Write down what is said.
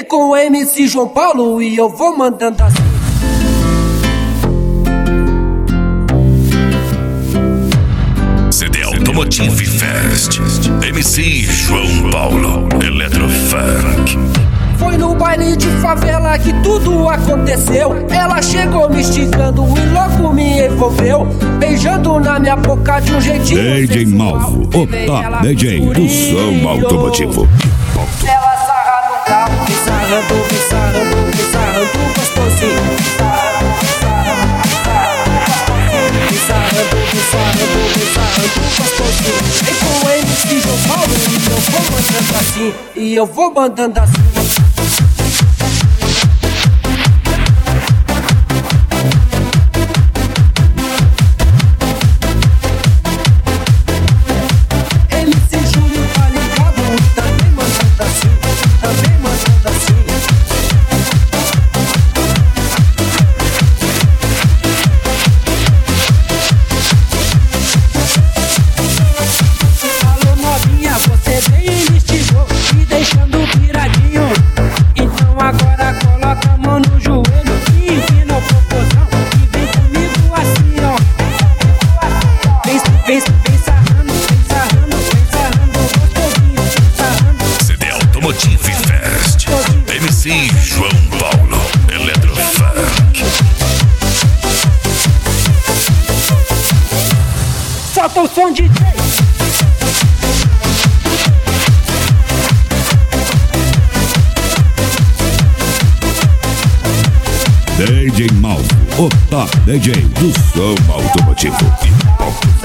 com o MC João Paulo e eu vou mandando assim. CD Automotive Fest, MC João Paulo, Eletrofunk. Foi no baile de favela que tudo aconteceu. Ela chegou me instigando e logo me envolveu, beijando na minha boca de um jeitinho DJ sensual. Malvo, o top DJ do som automotivo. Ela sarra no carro, me sarrando, me sarrando, me sarrando gostosinho. Me sarrando, me sarrando, me sarrando gostosinho. Vem com o MC João Paulo e eu vou mandando assim, e eu vou mandando assim. Automotive Fest, MC João Paulo, Eletrofunk. Solta o som, DJ. DJ Malvo, o top DJ do som automotivo.